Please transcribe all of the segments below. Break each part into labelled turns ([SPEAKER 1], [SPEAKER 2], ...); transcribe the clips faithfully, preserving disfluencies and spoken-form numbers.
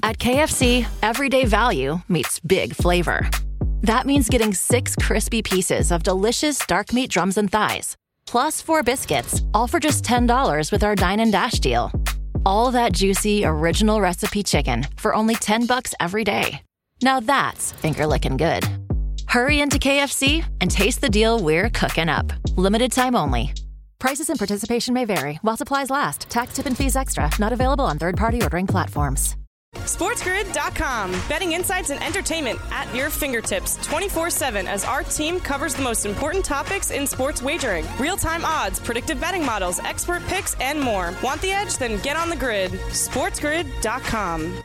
[SPEAKER 1] At K F C, everyday value meets big flavor. That means getting six crispy pieces of delicious dark meat drums and thighs, plus four biscuits, all for just ten dollars with our Dine and Dash deal. All that juicy, original recipe chicken for only ten bucks every day. Now that's finger-licking good. Hurry into K F C and taste the deal we're cooking up. Limited time only. Prices and participation may vary. While supplies last. Tax, tip, and fees extra. Not available on third-party ordering platforms.
[SPEAKER 2] SportsGrid dot com. Betting insights and entertainment at your fingertips twenty-four seven as our team covers the most important topics in sports wagering. Real-time odds, predictive betting models, expert picks, and more. Want the edge? Then get on the grid. SportsGrid dot com.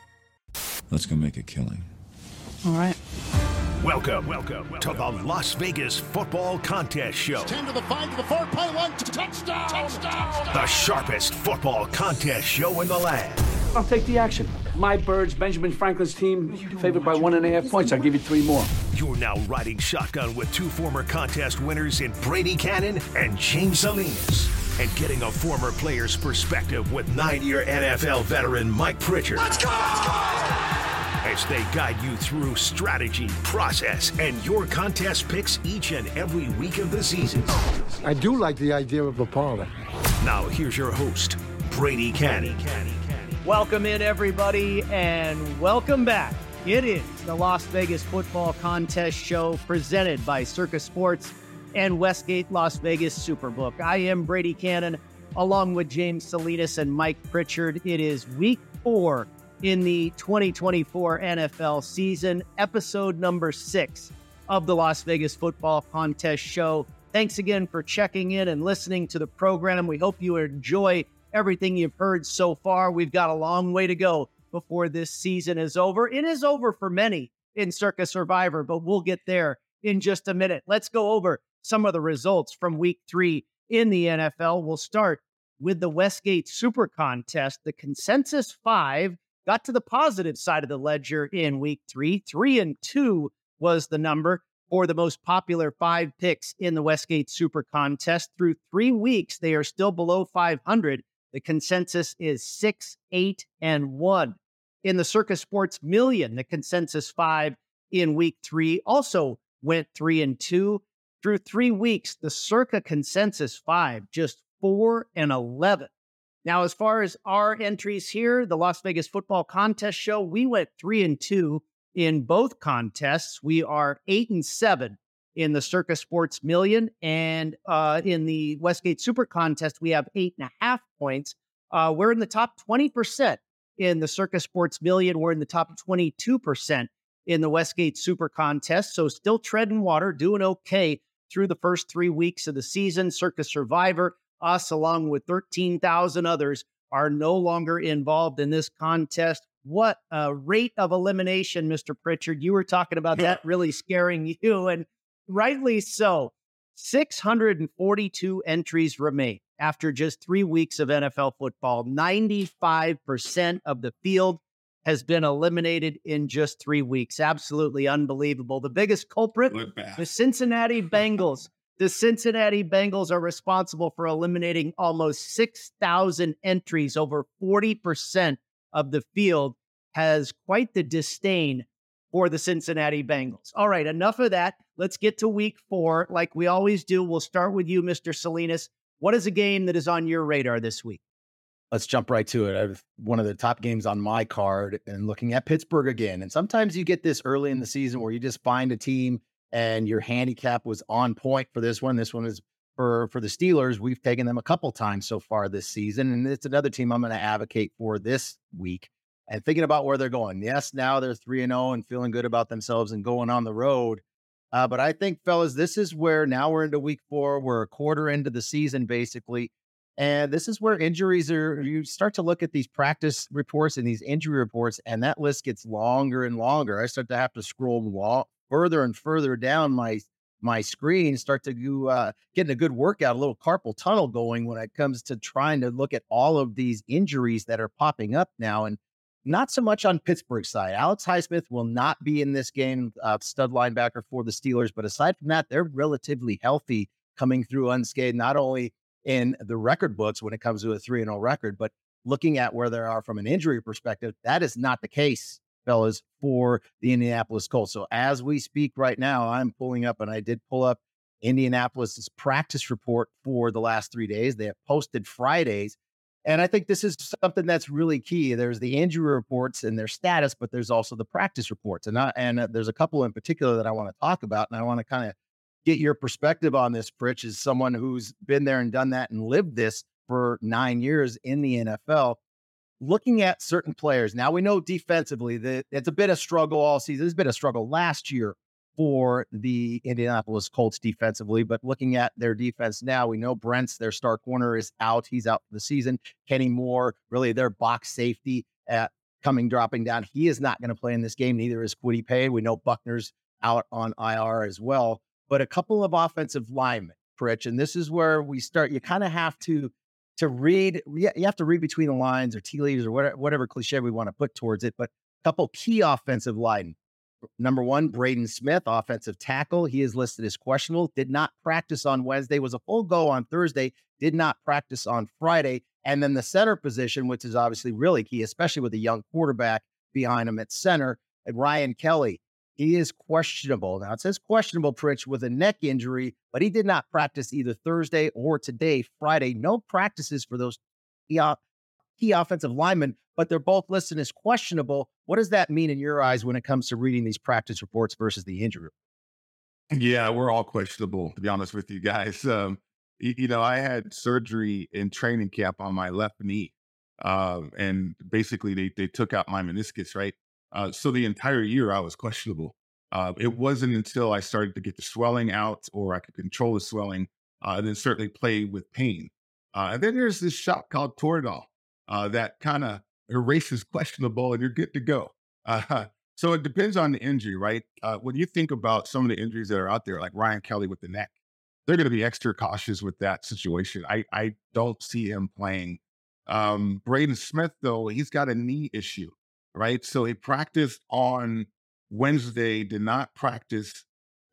[SPEAKER 3] Let's go make a killing.
[SPEAKER 4] All right.
[SPEAKER 5] Welcome, welcome, welcome to the Las Vegas Football Contest Show.
[SPEAKER 6] ten to the five to the four, play one, touchdown, touchdown.
[SPEAKER 5] The sharpest football contest show in the land.
[SPEAKER 7] I'll take the action. My Birds, Benjamin Franklin's team, favored by one and a half points. I'll give you three more.
[SPEAKER 5] You're now riding shotgun with two former contest winners in Brady Cannon and James Salinas. And getting a former player's perspective with nine-year N F L veteran Mike Pritchard.
[SPEAKER 6] Let's go! Let's go!
[SPEAKER 5] As they guide you through strategy, process, and your contest picks each and every week of the season.
[SPEAKER 8] I do like the idea of a parlay.
[SPEAKER 5] Now here's your host, Brady Cannon.
[SPEAKER 9] Welcome in, everybody, and welcome back. It is the Las Vegas Football Contest Show presented by Circa Sports and Westgate Las Vegas Superbook. I am Brady Cannon, along with James Salinas and Mike Pritchard. It is week four in the twenty twenty-four N F L season, episode number six of the Las Vegas Football Contest Show. Thanks again for checking in and listening to the program. We hope you enjoy everything you've heard so far. We've got a long way to go before this season is over. It is over for many in Circa Survivor, but we'll get there in just a minute. Let's go over some of the results from week three in the N F L. We'll start with the Westgate Super Contest. The consensus five got to the positive side of the ledger in week three. Three and two was the number for the most popular five picks in the Westgate Super Contest. Through three weeks, they are still below five hundred. The consensus is six, eight, and one. In the Circa Sports Million, the consensus five in week three also went three and two. Through three weeks, the Circa consensus five just four and eleven. Now, as far as our entries here, the Las Vegas Football Contest Show, we went three and two in both contests. We are eight and seven in the Circa Sports Million, and uh, in the Westgate Super Contest, we have eight and a half points. Uh, we're in the top twenty percent in the Circa Sports Million. We're in the top twenty-two percent in the Westgate Super Contest. So still treading water, doing okay through the first three weeks of the season. Circa Survivor, us, along with thirteen thousand others, are no longer involved in this contest. What a rate of elimination, Mister Pritchard. You were talking about that really scaring you, and rightly so. six hundred forty-two entries remain after just three weeks of N F L football. ninety-five percent of the field has been eliminated in just three weeks. Absolutely unbelievable. The biggest culprit, the Cincinnati Bengals. The Cincinnati Bengals are responsible for eliminating almost six thousand entries. Over forty percent of the field has quite the disdain for the Cincinnati Bengals. All right, enough of that. Let's get to week four. Like we always do, we'll start with you, Mister Salinas. What is a game that is on your radar this week?
[SPEAKER 10] Let's jump right to it. I have one of the top games on my card and looking at Pittsburgh again. And sometimes you get this early in the season where you just find a team and your handicap was on point for this one. This one is for, for the Steelers. We've taken them a couple times so far this season, and it's another team I'm going to advocate for this week. And thinking about where they're going. Yes, now they're three and oh and feeling good about themselves and going on the road. Uh, but I think, fellas, this is where now we're into week four. We're a quarter into the season, basically. And this is where injuries are. You start to look at these practice reports and these injury reports, and that list gets longer and longer. I start to have to scroll long, further and further down my my screen, start to do, uh, getting a good workout, a little carpal tunnel going when it comes to trying to look at all of these injuries that are popping up now. And not so much on Pittsburgh's side. Alex Highsmith will not be in this game, uh, stud linebacker for the Steelers. But aside from that, they're relatively healthy coming through unscathed, not only in the record books when it comes to a three and oh record, but looking at where they are from an injury perspective, that is not the case, fellas, for the Indianapolis Colts. So as we speak right now, I'm pulling up, and I did pull up Indianapolis's practice report for the last three days. They have posted Fridays. And I think this is something that's really key. There's the injury reports and their status, but there's also the practice reports. And, I, and uh, there's a couple in particular that I want to talk about. And I want to kind of get your perspective on this, Pritch, as someone who's been there and done that and lived this for nine years in the N F L. Looking at certain players, now we know defensively that it's a bit of struggle all season. There's been a struggle last year for the Indianapolis Colts defensively, but looking at their defense now, we know Brent's, their star corner, is out. He's out for the season. Kenny Moore, really their box safety, at coming, dropping down. He is not going to play in this game. Neither is Kwity Paye. We know Buckner's out on I R as well, but a couple of offensive linemen, Pritch, and this is where we start. You kind of have to, to read, you have to read between the lines or tea leaves or whatever, whatever cliche we want to put towards it, but a couple key offensive linemen. Number one, Braden Smith, offensive tackle. He is listed as questionable, did not practice on Wednesday, was a full go on Thursday, did not practice on Friday. And then the center position, which is obviously really key, especially with a young quarterback behind him at center, and Ryan Kelly. He is questionable. Now it says questionable, Pritch, with a neck injury, but he did not practice either Thursday or today, Friday. No practices for those key offensive linemen, but they're both listed as questionable. What does that mean in your eyes when it comes to reading these practice reports versus the injury?
[SPEAKER 4] Yeah, we're all questionable, to be honest with you guys. Um, you, you know, I had surgery in training camp on my left knee, uh, and basically they they took out my meniscus, right? Uh, so the entire year I was questionable. Uh, it wasn't until I started to get the swelling out, or I could control the swelling, uh, and then certainly play with pain. Uh, and then there's this shot called Toradol. Uh, that kind of erases questionable and you're good to go. Uh, so it depends on the injury, right? Uh, when you think about some of the injuries that are out there, like Ryan Kelly with the neck, they're going to be extra cautious with that situation. I, I don't see him playing. Um, Braden Smith, though, he's got a knee issue, right? So he practiced on Wednesday, did not practice.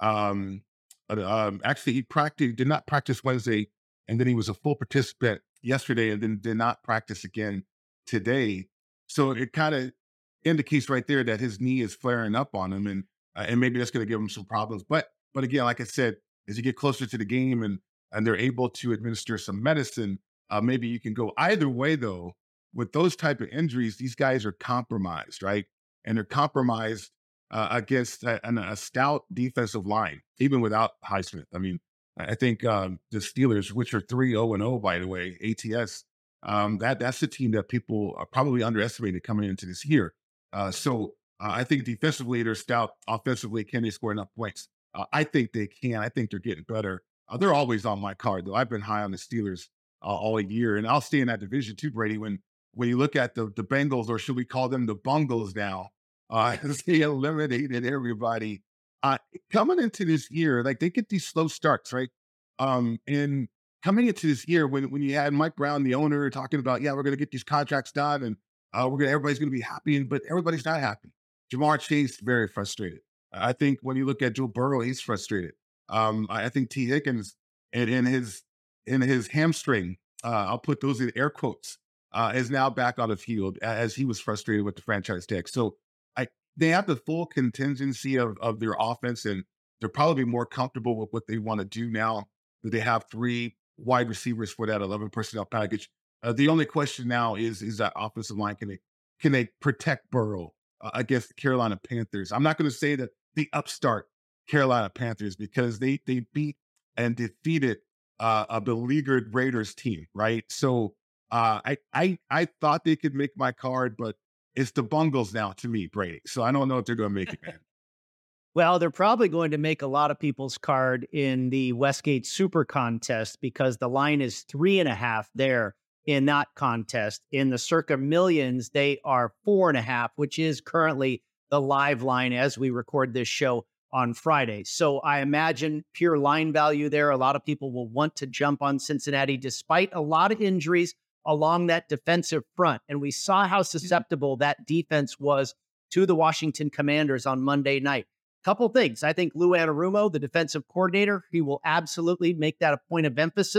[SPEAKER 4] Um, um, actually, he practiced, did not practice Wednesday, and then he was a full participant yesterday and then did not practice again today. So it kind of indicates right there that his knee is flaring up on him, and uh, and maybe that's going to give him some problems. But but again, like I said, as you get closer to the game and and they're able to administer some medicine, uh, maybe you can go either way. Though with those type of injuries, these guys are compromised, right? And they're compromised uh, against a, a stout defensive line, even without Highsmith. I mean, I think um, the Steelers, which are three oh and oh, by the way, A T S, um, that that's the team that people are probably underestimated coming into this year. Uh, so uh, I think defensively they're stout. Offensively, can they score enough points? Uh, I think they can. I think they're getting better. Uh, they're always on my card, though. I've been high on the Steelers uh, all year, and I'll stay in that division too, Brady. When when you look at the the Bengals, or should we call them the Bungles now? Uh, they eliminated everybody. Uh, coming into this year, like they get these slow starts, right? Um, and coming into this year, when when you had Mike Brown, the owner, talking about, yeah, we're going to get these contracts done, and uh, we're gonna everybody's going to be happy, but everybody's not happy. Jamar Chase very frustrated. I think when you look at Joe Burrow, he's frustrated. Um, I think T. Higgins in, in his in his hamstring, uh, I'll put those in air quotes, uh, is now back on the field as he was frustrated with the franchise tag. So I they have the full contingency of, of their offense, and they're probably more comfortable with what they want to do now that they have three wide receivers for that eleven personnel package. Uh, the only question now is is that offensive line, can they can they protect Burrow uh, against the Carolina Panthers? I'm not going to say that the upstart Carolina Panthers, because they they beat and defeated uh, a beleaguered Raiders team, right? So uh, I I I thought they could make my card, but it's the Bungles now to me, Brady. So I don't know if they're going to make it, man.
[SPEAKER 9] Well, they're probably going to make a lot of people's card in the Westgate Super Contest, because the line is three and a half there in that contest. In the Circa Millions, they are four and a half, which is currently the live line as we record this show on Friday. So I imagine pure line value there. A lot of people will want to jump on Cincinnati despite a lot of injuries along that defensive front. And we saw how susceptible that defense was to the Washington Commanders on Monday night. Couple things. I think Lou Anarumo, the defensive coordinator, he will absolutely make that a point of emphasis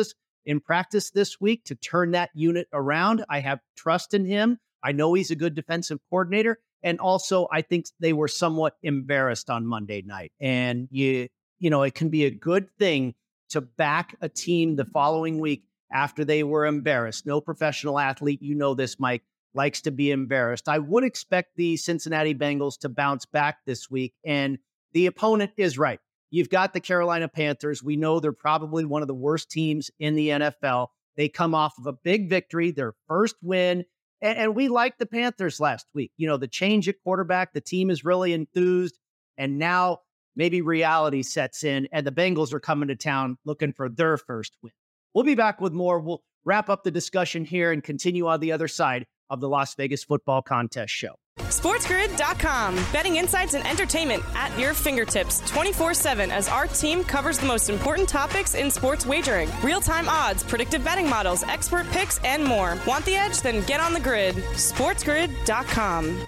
[SPEAKER 9] in practice this week to turn that unit around. I have trust in him. I know he's a good defensive coordinator. And also, I think they were somewhat embarrassed on Monday night. And, you, you know, it can be a good thing to back a team the following week after they were embarrassed. No professional athlete, you know this, Mike, likes to be embarrassed. I would expect the Cincinnati Bengals to bounce back this week. And the opponent is right. You've got the Carolina Panthers. We know they're probably one of the worst teams in the N F L. They come off of a big victory, their first win. And, and we liked the Panthers last week. You know, the change at quarterback, the team is really enthused. And now maybe reality sets in and the Bengals are coming to town looking for their first win. We'll be back with more. We'll wrap up the discussion here and continue on the other side of the Las Vegas Football Contest show.
[SPEAKER 2] SportsGrid dot com. Betting insights and entertainment at your fingertips twenty-four seven as our team covers the most important topics in sports wagering. Real-time odds, predictive betting models, expert picks, and more. Want the edge? Then get on the grid. SportsGrid dot com.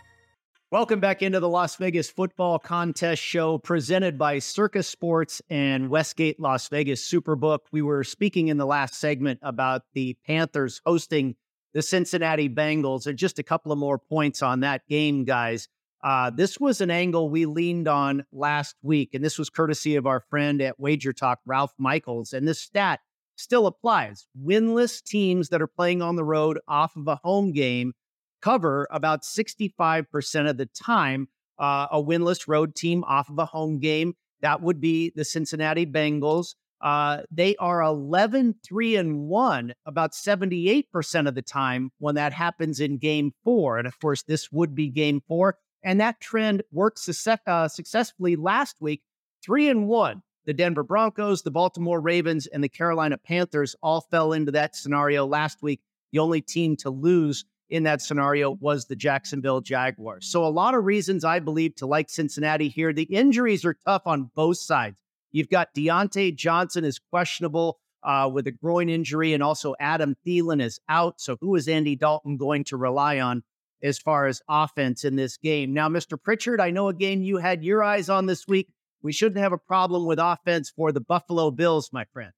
[SPEAKER 9] Welcome back into the Las Vegas Football Contest show presented by Circus Sports and Westgate Las Vegas Superbook. We were speaking in the last segment about the Panthers hosting the Cincinnati Bengals, and just a couple of more points on that game, guys. Uh, this was an angle we leaned on last week, and this was courtesy of our friend at Wager Talk, Ralph Michaels, and this stat still applies. Winless teams that are playing on the road off of a home game cover about sixty-five percent of the time. Uh, a winless road team off of a home game, that would be the Cincinnati Bengals. Uh, they are eleven, three, and one about seventy-eight percent of the time when that happens in game four. And of course, this would be game four. And that trend worked success- uh, successfully last week. three and one. The Denver Broncos, the Baltimore Ravens, and the Carolina Panthers all fell into that scenario last week. The only team to lose in that scenario was the Jacksonville Jaguars. So a lot of reasons, I believe, to like Cincinnati here. The injuries are tough on both sides. You've got Deontay Johnson is questionable uh, with a groin injury, and also Adam Thielen is out. So who is Andy Dalton going to rely on as far as offense in this game? Now, Mister Pritchard, I know a game you had your eyes on this week. We shouldn't have a problem with offense for the Buffalo Bills, my friend.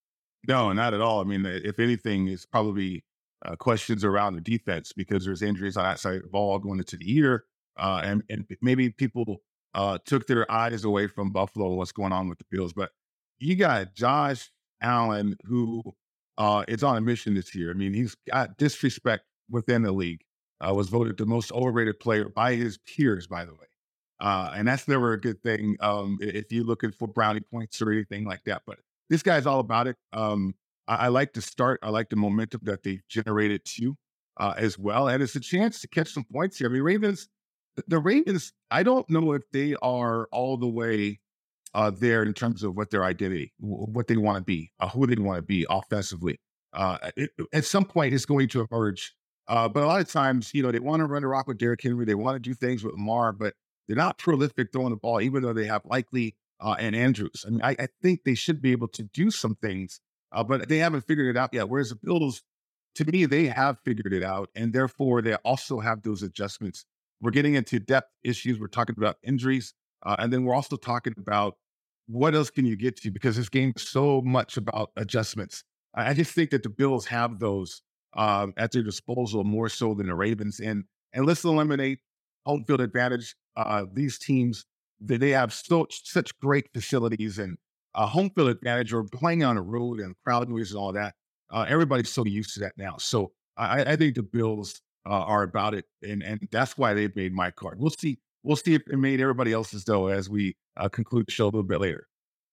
[SPEAKER 4] No, not at all. I mean, if anything, it's probably uh, questions around the defense because there's injuries on that side of the ball going into the year. Uh, and, and maybe people uh, took their eyes away from Buffalo, what's going on with the Bills. But you got Josh Allen, who uh, is on a mission this year. I mean, he's got disrespect within the league. Uh, was voted the most overrated player by his peers, by the way. Uh, and that's never a good thing um, if you're looking for brownie points or anything like that. But this guy's all about it. Um, I, I like the start. I like the momentum that they've generated too, uh, as well. And it's a chance to catch some points here. I mean, Ravens, the Ravens, I don't know if they are all the way uh, there in terms of what their identity, what they want to be, uh, who they want to be offensively. Uh, it, at some point, it's going to emerge. Uh, but a lot of times, you know, they want to run the rock with Derrick Henry. They want to do things with Lamar, but they're not prolific throwing the ball, even though they have Likely uh, and Andrews. I mean, I, I think they should be able to do some things, uh, but they haven't figured it out yet. Whereas the Bills, to me, they have figured it out, and therefore they also have those adjustments. We're getting into depth issues. We're talking about injuries, uh, and then we're also talking about what else can you get to, because this game is so much about adjustments. I, I just think that the Bills have those um, at their disposal more so than the Ravens. And and let's eliminate home field advantage. Uh, these teams, they, they have so, such great facilities and uh, home field advantage, or playing on the road and crowd noise and all that. Uh, everybody's so used to that now. So I, I think the Bills uh, are about it, and and that's why they've made my card. We'll see. We'll see if it made everybody else's though as we uh, conclude the show a little bit later.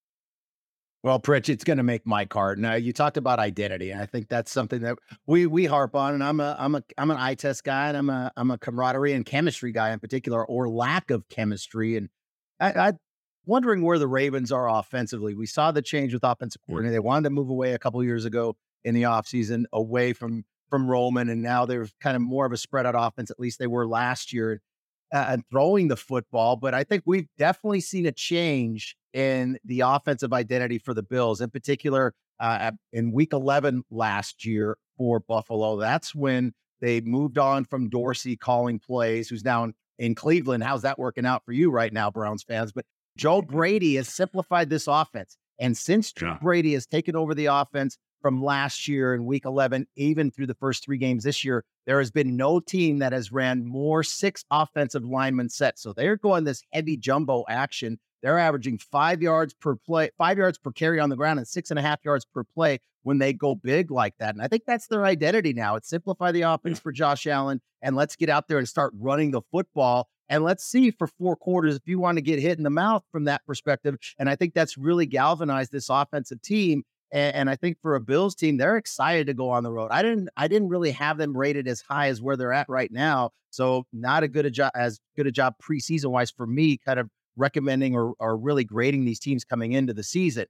[SPEAKER 10] Well, Pritch, it's going to make my card. Now, you talked about identity, and I think that's something that we we harp on. And I'm a I'm a I'm an eye test guy, and I'm a I'm a camaraderie and chemistry guy in particular, or lack of chemistry. And I, I wondering where the Ravens are offensively. We saw the change with offensive coordinator. They wanted to move away a couple of years ago in the offseason, away from from Roman, and now they're kind of more of a spread out offense. At least they were last year, uh, and throwing the football. But I think we've definitely seen a change in the offensive identity for the Bills, in particular uh, in week eleven last year for Buffalo. That's when they moved on from Dorsey calling plays, who's now in, in Cleveland. How's that working out for you right now, Browns fans? But Joe Brady has simplified this offense. And since Joe yeah. Brady has taken over the offense, from last year in week eleven, even through the first three games this year, there has been no team that has ran more six offensive lineman sets. So they're going this heavy jumbo action. They're averaging five yards per play, five yards per carry on the ground and six and a half yards per play when they go big like that. And I think that's their identity now. It's simplify the offense for Josh Allen, and let's get out there and start running the football. And let's see for four quarters if you want to get hit in the mouth from that perspective. And I think that's really galvanized this offensive team. And, and I think for a Bills team, they're excited to go on the road. I didn't, I didn't really have them rated as high as where they're at right now. So not a good a job as good a job preseason wise for me, kind of recommending or, or really grading these teams coming into the season.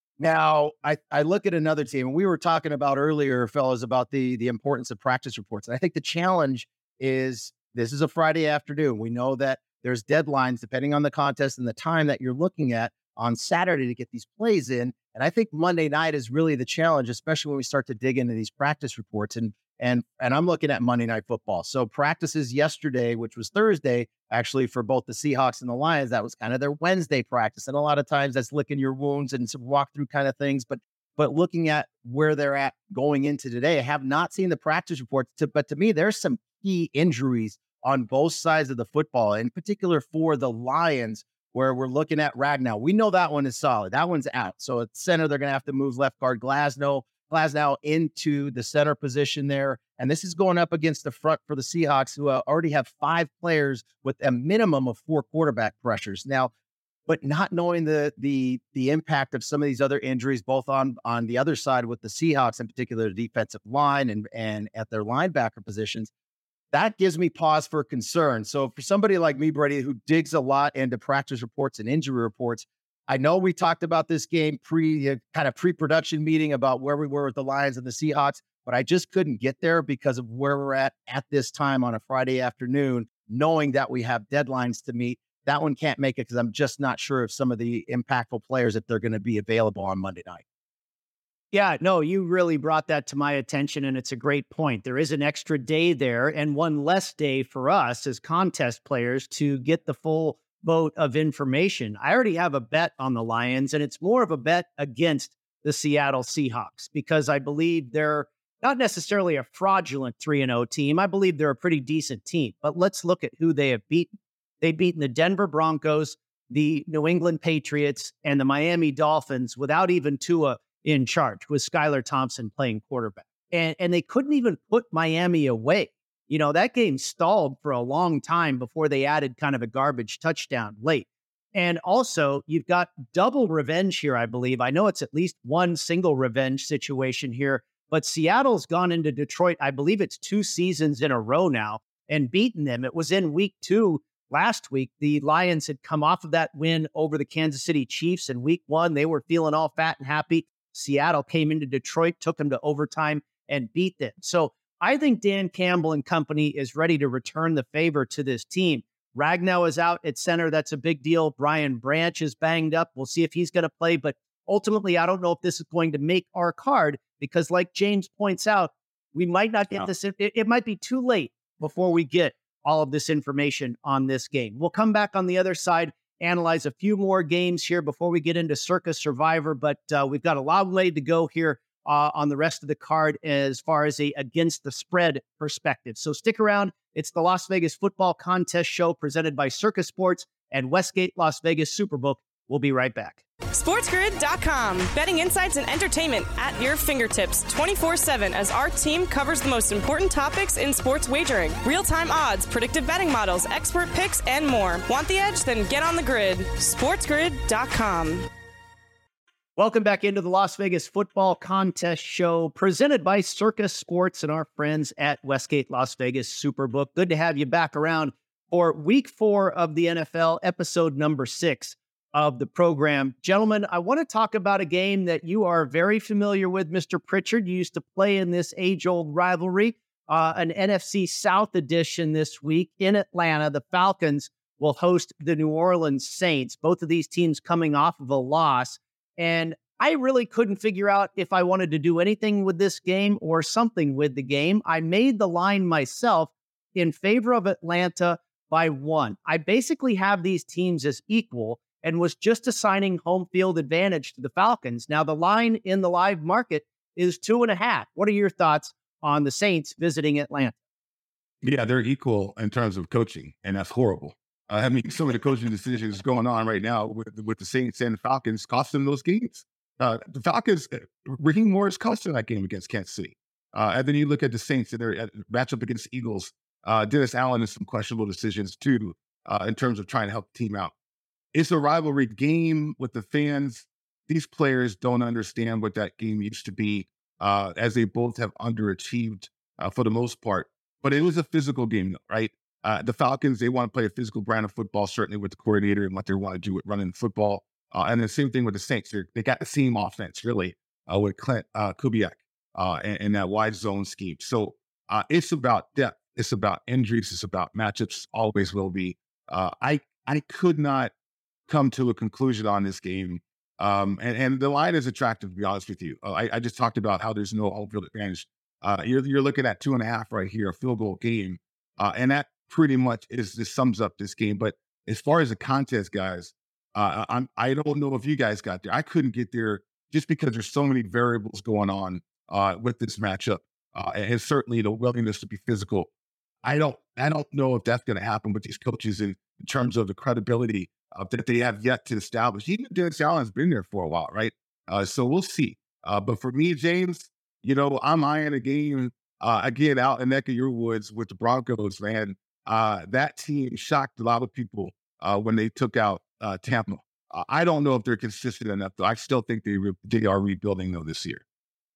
[SPEAKER 10] Now, I, I look at another team, and we were talking about earlier, fellas, about the, the importance of practice reports. And I think the challenge is this is a Friday afternoon. We know that there's deadlines depending on the contest and the time that you're looking at on Saturday to get these plays in. And I think Monday night is really the challenge, especially when we start to dig into these practice reports. And and and I'm looking at Monday Night Football. So practices yesterday, which was Thursday, actually for both the Seahawks and the Lions, that was kind of their Wednesday practice. And a lot of times that's licking your wounds and some walkthrough kind of things. But but looking at where they're at going into today, I have not seen the practice reports. To, but to me, there's some key injuries on both sides of the football, in particular for the Lions, where we're looking at Ragnow. We know that one is solid. That one's out. So at center, they're going to have to move left guard Glasnow, Glasnow into the center position there. And this is going up against the front for the Seahawks, who uh, already have five players with a minimum of four quarterback pressures. Now, but not knowing the the the impact of some of these other injuries, both on, on the other side with the Seahawks, in particular, the defensive line and, and at their linebacker positions, that gives me pause for concern. So for somebody like me, Brady, who digs a lot into practice reports and injury reports, I know we talked about this game pre uh, kind of pre-production meeting about where we were with the Lions and the Seahawks, but I just couldn't get there because of where we're at at this time on a Friday afternoon, knowing that we have deadlines to meet. That one can't make it because I'm just not sure if some of the impactful players, if they're going to be available on Monday night.
[SPEAKER 9] Yeah, no, you really brought that to my attention, and it's a great point. There is an extra day there and one less day for us as contest players to get the full boat of information. I already have a bet on the Lions, and it's more of a bet against the Seattle Seahawks because I believe they're not necessarily a fraudulent three and oh team. I believe they're a pretty decent team, but let's look at who they have beaten. They've beaten the Denver Broncos, the New England Patriots, and the Miami Dolphins without even Tua in charge, with Skylar Thompson playing quarterback. And, and they couldn't even put Miami away. You know, that game stalled for a long time before they added kind of a garbage touchdown late. And also, you've got double revenge here, I believe. I know it's at least one single revenge situation here, but Seattle's gone into Detroit, I believe it's two seasons in a row now, and beaten them. It was in week two last week. The Lions had come off of that win over the Kansas City Chiefs in week one. They were feeling all fat and happy. Seattle came into Detroit, took them to overtime, and beat them. So I think Dan Campbell and company is ready to return the favor to this team. Ragnow is out at center. That's a big deal. Brian Branch is banged up. We'll see if he's going to play. But ultimately, I don't know if this is going to make our card because, like James points out, we might not get no. this. It, it might be too late before we get all of this information on this game. We'll come back on the other side, analyze a few more games here before we get into Circa Survivor, but uh, we've got a long way to go here uh, on the rest of the card as far as a against the spread perspective. So stick around. It's the Las Vegas Football Contest Show presented by Circa Sports and Westgate Las Vegas Superbook. We'll be right back.
[SPEAKER 2] SportsGrid dot com. Betting insights and entertainment at your fingertips twenty-four seven as our team covers the most important topics in sports wagering. Real-time odds, predictive betting models, expert picks, and more. Want the edge? Then get on the grid. SportsGrid dot com.
[SPEAKER 9] Welcome back into the Las Vegas Football Contest Show presented by Circa Sports and our friends at Westgate Las Vegas Superbook. Good to have you back around for week four of the N F L, episode number six of the program. Gentlemen, I want to talk about a game that you are very familiar with, Mister Pritchard. You used to play in this age-old rivalry, uh, an N F C South edition this week in Atlanta. The Falcons will host the New Orleans Saints, both of these teams coming off of a loss. And I really couldn't figure out if I wanted to do anything with this game or something with the game. I made the line myself in favor of Atlanta by one. I basically have these teams as equal and was just assigning home field advantage to the Falcons. Now, the line in the live market is two and a half. What are your thoughts on the Saints visiting Atlanta?
[SPEAKER 4] Yeah, they're equal in terms of coaching, and that's horrible. Uh, I mean, some of the coaching decisions going on right now with, with the Saints and the Falcons cost them those games. Uh, the Falcons, Raheem Morris cost them that game against Kansas City. Uh, and then you look at the Saints and their matchup against the Eagles. Uh, Dennis Allen has some questionable decisions too, uh, in terms of trying to help the team out. It's a rivalry game with the fans. These players don't understand what that game used to be, uh, as they both have underachieved uh, for the most part. But it was a physical game, though, right? Uh, the Falcons, they want to play a physical brand of football, certainly with the coordinator and what they want to do with running football. Uh, and the same thing with the Saints. They're, they got the same offense, really, uh, with Clint uh, Kubiak uh, and, and that wide zone scheme. So uh, it's about depth. It's about injuries. It's about matchups, always will be. Uh, I I could not come to a conclusion on this game. Um, and, and the line is attractive, to be honest with you. Uh, I, I just talked about how there's no home field advantage. Uh, you're, you're looking at two and a half right here, a field goal game. Uh, and that pretty much is this sums up this game. But as far as the contest, guys, uh, I'm, I don't know if you guys got there. I couldn't get there just because there's so many variables going on uh, with this matchup. Uh, and certainly the willingness to be physical. I don't, I don't know if that's going to happen with these coaches in, in terms of the credibility uh, that they have yet to establish. Even Dennis Allen's been there for a while, right? Uh, so we'll see. Uh, but for me, James, you know, I'm eyeing a game uh, again out in neck of your woods with the Broncos, man. Uh, that team shocked a lot of people uh, when they took out uh, Tampa. Uh, I don't know if they're consistent enough, though. I still think they re- they are rebuilding, though, this year.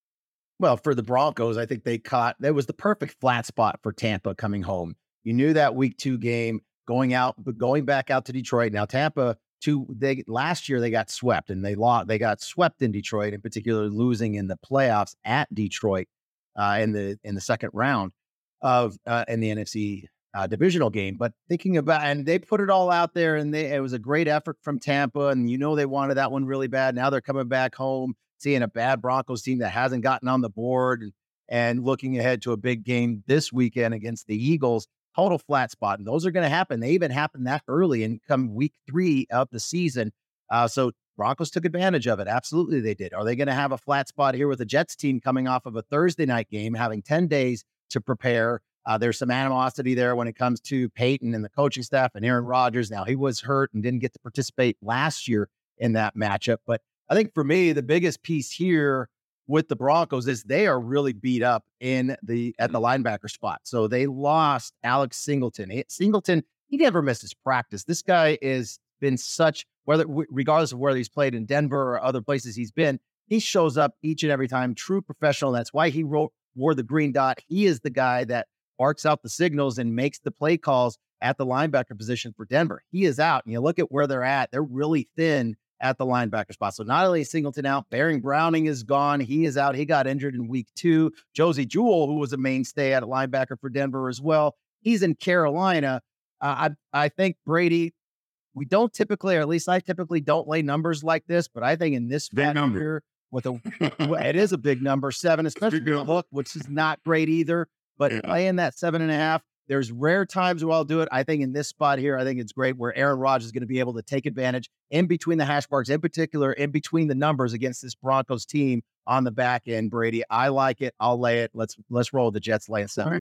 [SPEAKER 10] Well, for the Broncos, I think they caught, that was the perfect flat spot for Tampa coming home. You knew that week two game going out, but going back out to Detroit. Now, Tampa, two, they, last year they got swept and they lost, they got swept in Detroit, in particular, losing in the playoffs at Detroit uh, in the, in the second round of, uh, in the N F C uh, divisional game. But thinking about, and they put it all out there and they, it was a great effort from Tampa. And you know, they wanted that one really bad. Now they're coming back home, seeing a bad Broncos team that hasn't gotten on the board and, and looking ahead to a big game this weekend against the Eagles, total flat spot. And those are going to happen. They even happened that early and come week three of the season. Uh, so Broncos took advantage of it. Absolutely, they did. Are they going to have a flat spot here with the Jets team coming off of a Thursday night game, having ten days to prepare? Uh, there's some animosity there when it comes to Peyton and the coaching staff and Aaron Rodgers. Now, he was hurt and didn't get to participate last year in that matchup. But I think for me, the biggest piece here with the Broncos is they are really beat up in the at the linebacker spot. So they lost Alex Singleton. Singleton, he never misses practice. This guy has been such, whether regardless of whether he's played in Denver or other places he's been, he shows up each and every time, true professional. That's why he wrote, wore the green dot. He is the guy that barks out the signals and makes the play calls at the linebacker position for Denver. He is out. And you look at where they're at, they're really thin at the linebacker spot. So not only is Singleton out, Baron Browning is gone. He is out. He got injured in week two. Josie Jewell, who was a mainstay at linebacker for Denver as well, he's in Carolina. Uh, I I think Brady, we don't typically, or at least I typically don't lay numbers like this, but I think in this
[SPEAKER 4] big number
[SPEAKER 10] here with a, it is a big number, seven, especially the hook, which is not great either, but yeah. Playing that seven and a half, there's rare times where I'll do it. I think in this spot here, I think it's great where Aaron Rodgers is going to be able to take advantage in between the hash marks, in particular, in between the numbers against this Broncos team on the back end, Brady. I like it. I'll lay it. Let's, let's roll the Jets laying seven.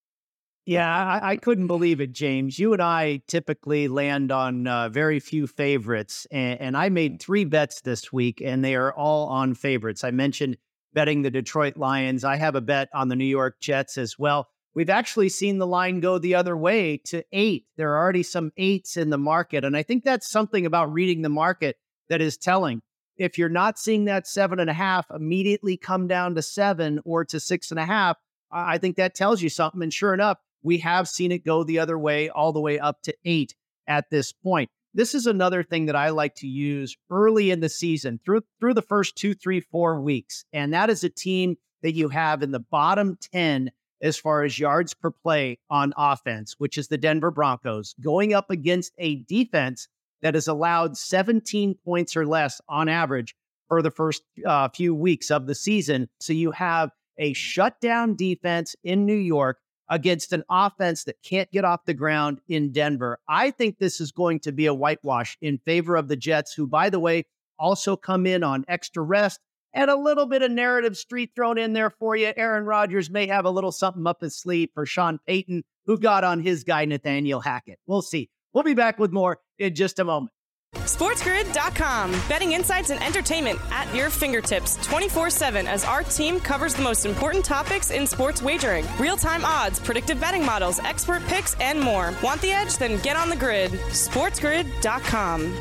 [SPEAKER 9] Yeah, I, I couldn't believe it, James. You and I typically land on uh, very few favorites, and, and I made three bets this week, and they are all on favorites. I mentioned betting the Detroit Lions. I have a bet on the New York Jets as well. We've actually seen the line go the other way to eight. There are already some eights in the market, and I think that's something about reading the market that is telling. If you're not seeing that seven and a half immediately come down to seven or to six and a half, I think that tells you something. And sure enough, we have seen it go the other way, all the way up to eight at this point. This is another thing that I like to use early in the season through, through the first two, three, four weeks. And that is a team that you have in the bottom ten as far as yards per play on offense, which is the Denver Broncos, going up against a defense that has allowed seventeen points or less on average for the first uh, few weeks of the season. So you have a shutdown defense in New York against an offense that can't get off the ground in Denver. I think this is going to be a whitewash in favor of the Jets, who, by the way, also come in on extra rest and a little bit of narrative street thrown in there for you. Aaron Rodgers may have a little something up his sleeve for Sean Payton, who got on his guy, Nathaniel Hackett. We'll see. We'll be back with more in just a moment.
[SPEAKER 2] SportsGrid dot com. Betting insights and entertainment at your fingertips twenty-four seven as our team covers the most important topics in sports wagering. Real-time odds, predictive betting models, expert picks, and more. Want the edge? Then get on the grid. SportsGrid dot com.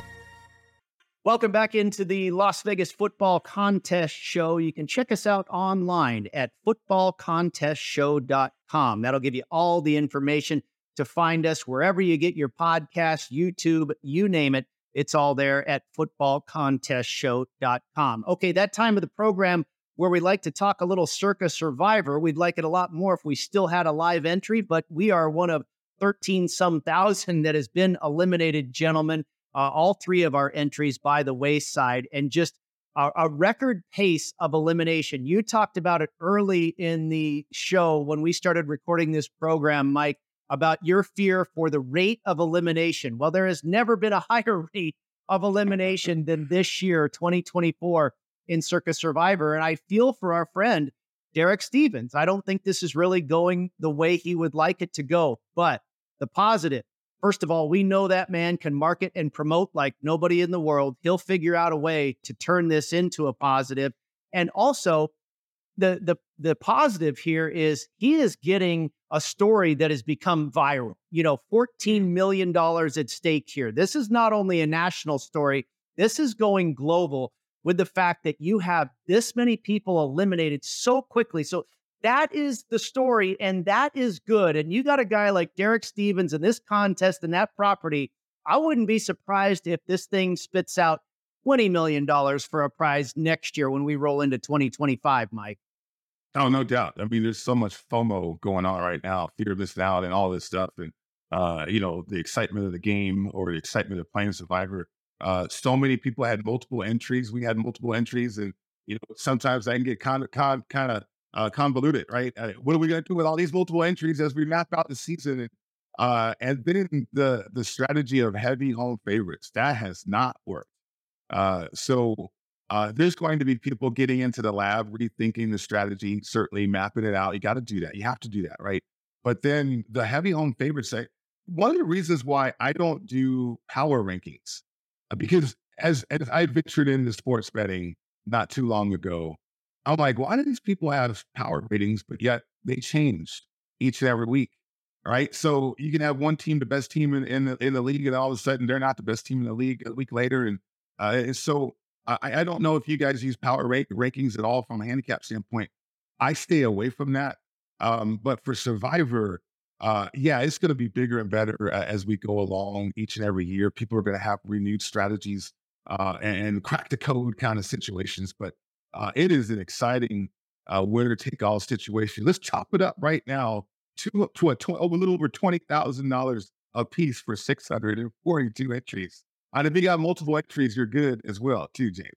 [SPEAKER 9] Welcome back into the Las Vegas Football Contest Show. You can check us out online at football contest show dot com. That'll give you all the information to find us wherever you get your podcasts, YouTube, you name it. It's all there at football contest show dot com. Okay, that time of the program where we like to talk a little Circa Survivor. We'd like it a lot more if we still had a live entry, but we are one of thirteen some thousand that has been eliminated, gentlemen. Uh, all three of our entries by the wayside, and just a, a record pace of elimination. You talked about it early in the show when we started recording this program, Mike, about your fear for the rate of elimination. Well, there has never been a higher rate of elimination than this year, twenty twenty-four, in Circa Survivor. And I feel for our friend, Derek Stevens. I don't think this is really going the way he would like it to go. But the positive, first of all, we know that man can market and promote like nobody in the world. He'll figure out a way to turn this into a positive. And also, the the the positive here is he is getting a story that has become viral. You know, fourteen million dollars at stake here. This is not only a national story, this is going global with the fact that you have this many people eliminated so quickly. So that is the story, and that is good. And you got a guy like Derek Stevens in this contest and that property. I wouldn't be surprised if this thing spits out twenty million dollars for a prize next year when we roll into twenty twenty-five, Mike.
[SPEAKER 4] Oh, no doubt. I mean, there's so much FOMO going on right now, fear of missing out and all this stuff. And, uh, you know, the excitement of the game or the excitement of playing Survivor. Uh, so many people had multiple entries. We had multiple entries. And, you know, sometimes I can get kind of, kind, kind of uh, convoluted, right? Uh, what are we going to do with all these multiple entries as we map out the season? And, uh, and then the, the strategy of heavy home favorites, that has not worked. Uh, so, Uh, there's going to be people getting into the lab, rethinking the strategy, certainly mapping it out. You got to do that. You have to do that, right? But then the heavy home favorites say, one of the reasons why I don't do power rankings, uh, because as, as I ventured into sports betting not too long ago, I'm like, why do these people have power ratings, but yet they change each and every week, right? So you can have one team, the best team in, in, the, in the league, and all of a sudden they're not the best team in the league a week later. And, uh, and so I, I don't know if you guys use power rank, rankings at all from a handicap standpoint. I stay away from that. Um, but for Survivor, uh, yeah, it's going to be bigger and better uh, as we go along each and every year. People are going to have renewed strategies uh, and, and crack the code kind of situations. But uh, it is an exciting uh, winner take all situation. Let's chop it up right now to, to a, to a little over twenty thousand dollars a piece for six hundred forty-two entries. And if you got multiple entries, you're good as well, too, James.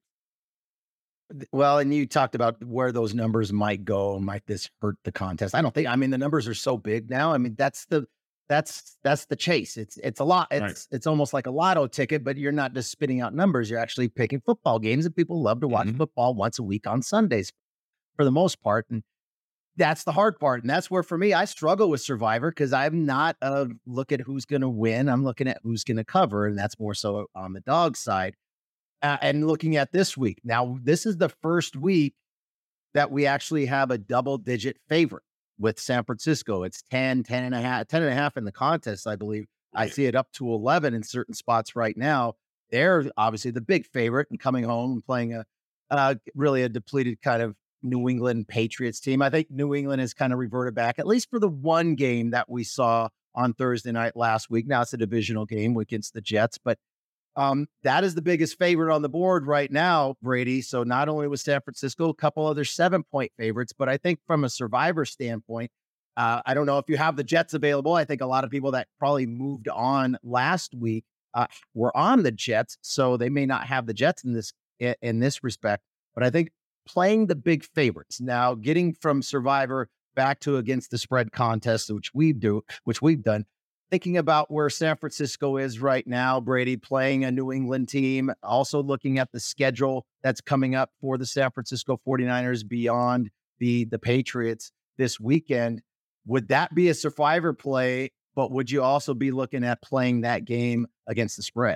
[SPEAKER 10] Well, and you talked about where those numbers might go. Might this hurt the contest? I don't think. I mean, the numbers are so big now. I mean, that's the that's that's the chase. It's it's a lot. It's right. It's almost like a lotto ticket, but you're not just spitting out numbers. You're actually picking football games, and people love to watch mm-hmm. football once a week on Sundays, for the most part. And that's the hard part. And that's where, for me, I struggle with Survivor because I'm not a look at who's going to win. I'm looking at who's going to cover. And that's more so on the dog side. Uh, and looking at this week. Now, this is the first week that we actually have a double digit favorite with San Francisco. It's ten, ten and a half, ten and a half in the contest, I believe. I see it up to eleven in certain spots right now. They're obviously the big favorite and coming home and playing a uh, really a depleted kind of New England Patriots team. I think New England has kind of reverted back, at least for the one game that we saw on Thursday night last week. Now it's a divisional game against the Jets, but um, that is the biggest favorite on the board right now, Brady. So not only was San Francisco, a couple other seven point favorites, but I think from a Survivor standpoint, uh, I don't know if you have the Jets available. I think a lot of people that probably moved on last week uh, were on the Jets, so they may not have the Jets in this in this respect. But I think playing the big favorites now, getting from Survivor back to against the spread contest, which we do, which we've done, thinking about where San Francisco is right now, Brady, playing a New England team, also looking at the schedule that's coming up for the San Francisco forty-niners beyond the, the Patriots this weekend. Would that be a survivor play, but would you also be looking at playing that game against the spread?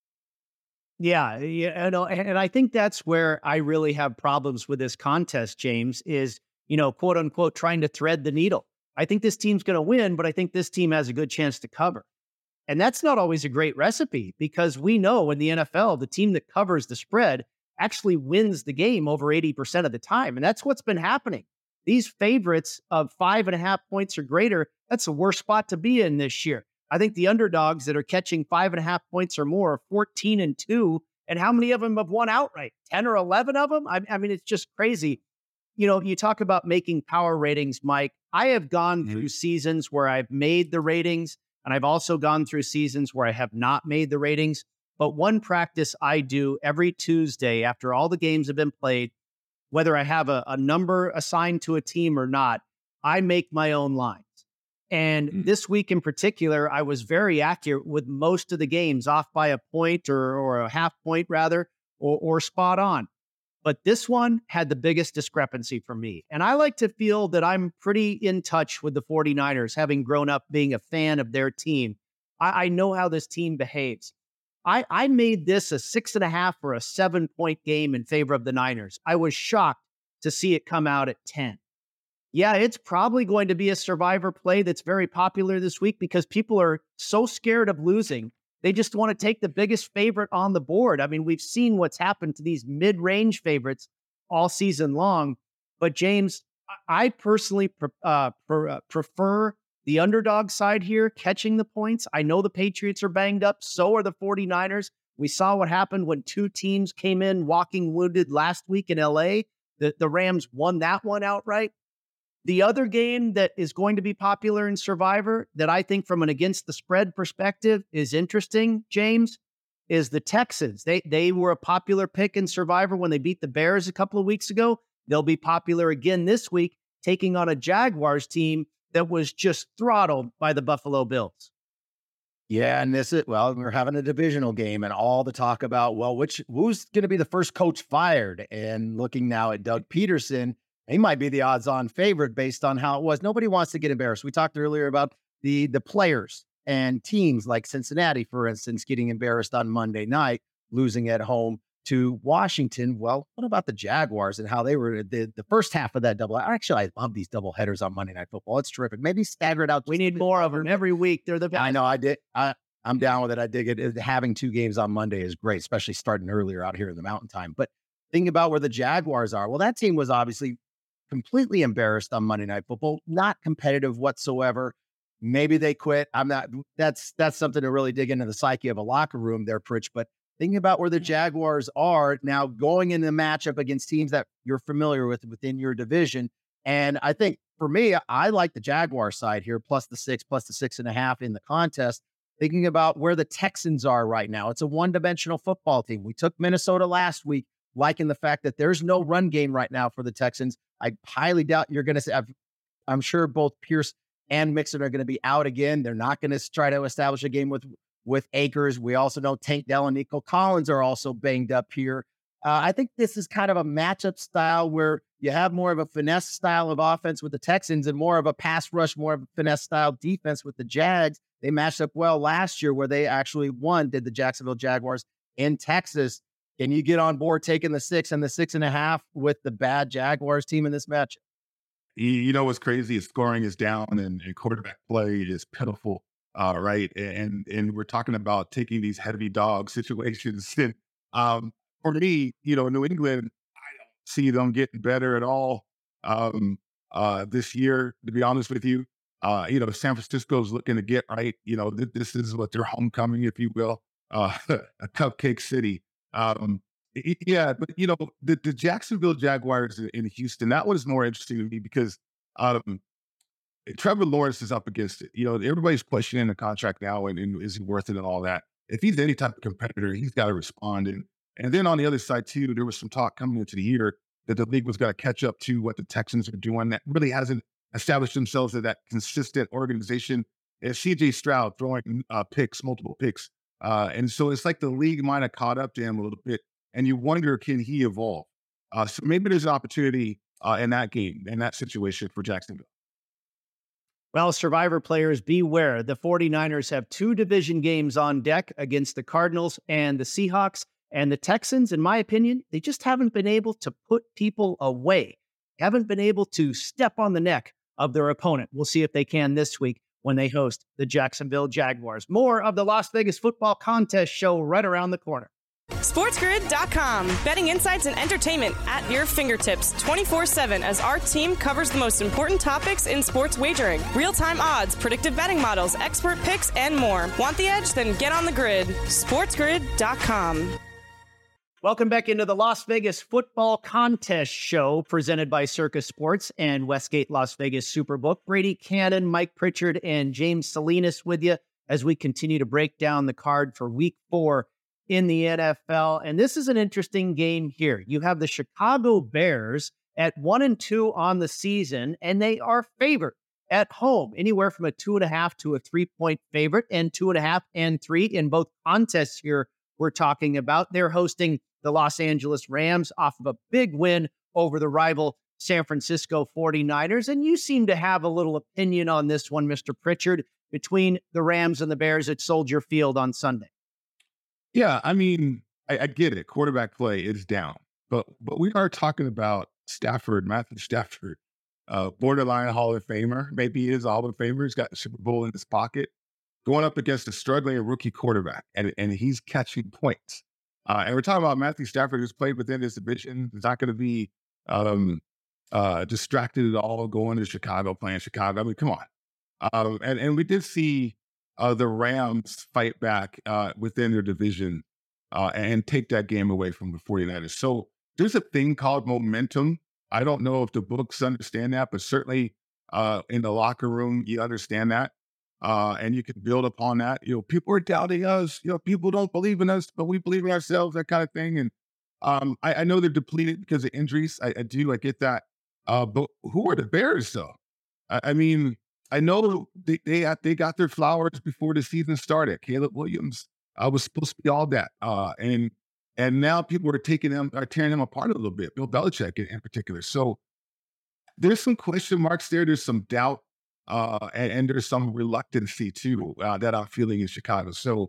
[SPEAKER 9] Yeah, yeah, I know, and I think that's where I really have problems with this contest, James, is, you know, quote unquote, trying to thread the needle. I think this team's going to win, but I think this team has a good chance to cover. And that's not always a great recipe, because we know in the N F L, the team that covers the spread actually wins the game over eighty percent of the time. And that's what's been happening. These favorites of five and a half points or greater, that's the worst spot to be in this year. I think the underdogs that are catching five and a half points or more are fourteen and two. And how many of them have won outright? ten or eleven of them? I, I mean, it's just crazy. You know, you talk about making power ratings, Mike. I have gone mm-hmm. through seasons where I've made the ratings, and I've also gone through seasons where I have not made the ratings. But one practice I do every Tuesday after all the games have been played, whether I have a, a number assigned to a team or not, I make my own lines. And mm-hmm. this week in particular, I was very accurate with most of the games, off by a point or, or a half point rather, or, or spot on. But this one had the biggest discrepancy for me. And I like to feel that I'm pretty in touch with the forty-niners, having grown up being a fan of their team. I, I know how this team behaves. I, I made this a six and a half or a seven point game in favor of the Niners. I was shocked to see it come out at ten. Yeah, it's probably going to be a survivor play that's very popular this week because people are so scared of losing. They just want to take the biggest favorite on the board. I mean, we've seen what's happened to these mid-range favorites all season long. But James, I personally pre- uh, pre- uh, prefer the underdog side here, catching the points. I know the Patriots are banged up. So are the forty-niners. We saw what happened when two teams came in walking wounded last week in L A. The, the Rams won that one outright. The other game that is going to be popular in Survivor that I think from an against the spread perspective is interesting, James, is the Texans. They they were a popular pick in Survivor when they beat the Bears a couple of weeks ago. They'll be popular again this week, taking on a Jaguars team that was just throttled by the Buffalo Bills.
[SPEAKER 10] Yeah, and this is, well, we're having a divisional game and all the talk about, well, which who's going to be the first coach fired? And looking now at Doug Peterson, he might be the odds-on favorite based on how it was. Nobody wants to get embarrassed. We talked earlier about the the players and teams like Cincinnati, for instance, getting embarrassed on Monday night, losing at home to Washington. Well, what about the Jaguars and how they were the, the first half of that double? Actually, I love these double headers on Monday Night Football. It's terrific. Maybe stagger it out.
[SPEAKER 9] We need more of them every week. They're the best.
[SPEAKER 10] I know. I did. I, I'm down with it. I dig it. Having two games on Monday is great, especially starting earlier out here in the Mountain Time. But thinking about where the Jaguars are, well, that team was obviously completely embarrassed on Monday Night Football, not competitive whatsoever. Maybe they quit. I'm not, that's, that's something to really dig into the psyche of a locker room there, Pritch. But thinking about where the Jaguars are now going in the matchup against teams that you're familiar with within your division. And I think for me, I like the Jaguar side here, plus the six, plus the six and a half in the contest. Thinking about where the Texans are right now. It's a one-dimensional football team. We took Minnesota last week, liking the fact that there's no run game right now for the Texans. I highly doubt you're going to say, I've, I'm sure both Pierce and Mixon are going to be out again. They're not going to try to establish a game with, with Akers. We also know Tank Dell and Nico Collins are also banged up here. Uh, I think this is kind of a matchup style where you have more of a finesse style of offense with the Texans and more of a pass rush, more of a finesse style defense with the Jags. They matched up well last year where they actually won, did the Jacksonville Jaguars in Texas. Can you get on board taking the six and the six and a half with the bad Jaguars team in this match?
[SPEAKER 4] You know what's crazy is scoring is down and, and quarterback play is pitiful, uh, right? And and we're talking about taking these heavy dog situations. And um, for me, you know, New England, I don't see them getting better at all um, uh, this year. To be honest with you, uh, you know, San Francisco's looking to get right. You know, th- this is what their homecoming, if you will, uh, a cupcake city. Um, yeah, but you know, the, the Jacksonville Jaguars in Houston, that one is more interesting to me because um, Trevor Lawrence is up against it. You know, everybody's questioning the contract now and, and is he worth it and all that. If he's any type of competitor, he's got to respond. And and then on the other side too, there was some talk coming into the year that the league was going to catch up to what the Texans are doing. That really hasn't established themselves as that consistent organization is C J Stroud throwing uh, picks, multiple picks. Uh, and so it's like the league might have caught up to him a little bit, and you wonder, can he evolve? Uh, so maybe there's an opportunity uh, in that game, in that situation for Jacksonville.
[SPEAKER 9] Well, Survivor players, beware. The 49ers have two division games on deck against the Cardinals and the Seahawks. And the Texans, in my opinion, they just haven't been able to put people away. Haven't been able to step on the neck of their opponent. We'll see if they can this week when they host the Jacksonville Jaguars. More of the Las Vegas Football Contest show right around the corner.
[SPEAKER 2] SportsGrid dot com. Betting insights and entertainment at your fingertips twenty-four seven as our team covers the most important topics in sports wagering. Real-time odds, predictive betting models, expert picks, and more. Want the edge? Then get on the grid. SportsGrid dot com.
[SPEAKER 9] Welcome back into the Las Vegas Football Contest show presented by Circus Sports and Westgate Las Vegas Superbook. Brady Cannon, Mike Pritchard, and James Salinas with you as we continue to break down the card for week four in the N F L. And this is an interesting game here. You have the Chicago Bears at one and two on the season, and they are favored at home, anywhere from a two and a half to a three point favorite, and two and a half and three in both contests here we're talking about. They're hosting the Los Angeles Rams off of a big win over the rival San Francisco 49ers. And you seem to have a little opinion on this one, Mister Pritchard, between the Rams and the Bears at Soldier Field on Sunday.
[SPEAKER 4] Yeah, I mean, I, I get it. Quarterback play is down, but but we are talking about Stafford, Matthew Stafford, uh, borderline Hall of Famer. Maybe he is a Hall of Famer. He's got the Super Bowl in his pocket, going up against a struggling rookie quarterback, and and he's catching points. Uh, and we're talking about Matthew Stafford, who's played within this division. He's not going to be um, uh, distracted at all going to Chicago, playing Chicago. I mean, come on. Um, and and we did see. Uh, the Rams fight back uh, within their division uh, and take that game away from the 49ers. So there's a thing called momentum. I don't know if the books understand that, but certainly uh, in the locker room, you understand that. Uh, and you can build upon that. You know, people are doubting us. You know, people don't believe in us, but we believe in ourselves, that kind of thing. And um, I, I know they're depleted because of injuries. I, I do. I get that. Uh, but who are the Bears, though? I, I mean, I know they they, they got their flowers before the season started. Caleb Williams uh, was supposed to be all that, uh, and and now people are taking them, are tearing them apart a little bit. Bill Belichick in, in particular. So there's some question marks there. There's some doubt, uh, and, and there's some reluctancy too uh, that I'm feeling in Chicago. So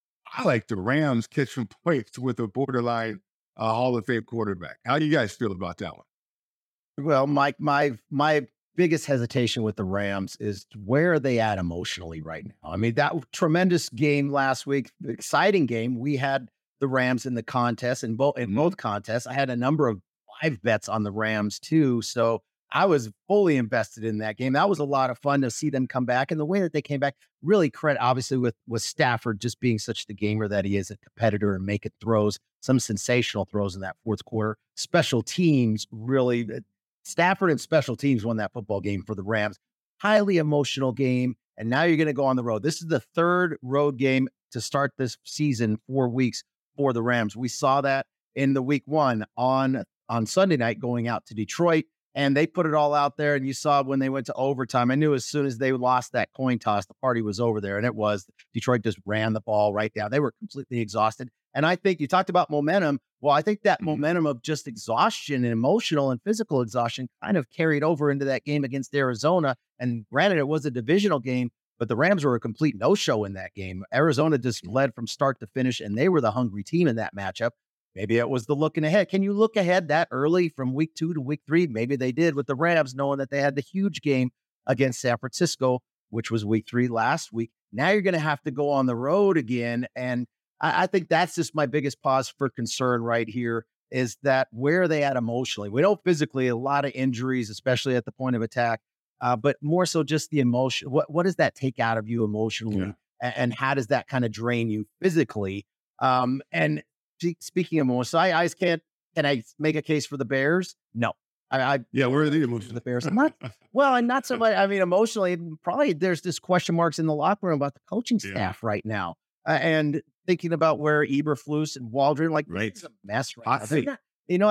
[SPEAKER 4] I like the Rams catching points with a borderline uh, Hall of Fame quarterback. How do you guys feel about that one?
[SPEAKER 10] Well, Mike, my my. biggest hesitation with the Rams is where are they at emotionally right now? I mean, that tremendous game last week, exciting game. We had the Rams in the contest, and both in both contests, I had a number of live bets on the Rams too. So I was fully invested in that game. That was a lot of fun to see them come back, and the way that they came back, really credit obviously with with Stafford just being such the gamer that he is, a competitor and making throws, some sensational throws in that fourth quarter. Special teams really. Stafford and special teams won that football game for the Rams. Highly emotional game. And now you're going to go on the road. This is the third road game to start this season, four weeks for the Rams. We saw that in the week one on, on Sunday night going out to Detroit, and they put it all out there. And you saw when they went to overtime, I knew as soon as they lost that coin toss, the party was over there. And it was. Detroit just ran the ball right down. They were completely exhausted. And I think you talked about momentum. Well, I think that momentum of just exhaustion and emotional and physical exhaustion kind of carried over into that game against Arizona. And granted, it was a divisional game, but the Rams were a complete no-show in that game. Arizona just led from start to finish, and they were the hungry team in that matchup. Maybe it was the looking ahead. Can you look ahead that early from week two to week three? Maybe they did with the Rams, knowing that they had the huge game against San Francisco, which was week three last week. Now you're going to have to go on the road again, and I think that's just my biggest pause for concern right here is that where are they at emotionally? We know physically a lot of injuries, especially at the point of attack, uh, but more so just the emotion. What, what does that take out of you emotionally? Yeah. And, and how does that kind of drain you physically? Um, and speaking of emotion, I, I can't, can I make a case for the Bears? No. I, I
[SPEAKER 4] yeah, where are the emotions?
[SPEAKER 10] The Bears. I'm not, well, and not so much. I mean, emotionally, probably there's this question marks in the locker room about the coaching staff yeah. right now. Uh, and thinking about where Eberflus and Waldron, like,
[SPEAKER 4] right.
[SPEAKER 10] it's a mess right now. Not, you know, and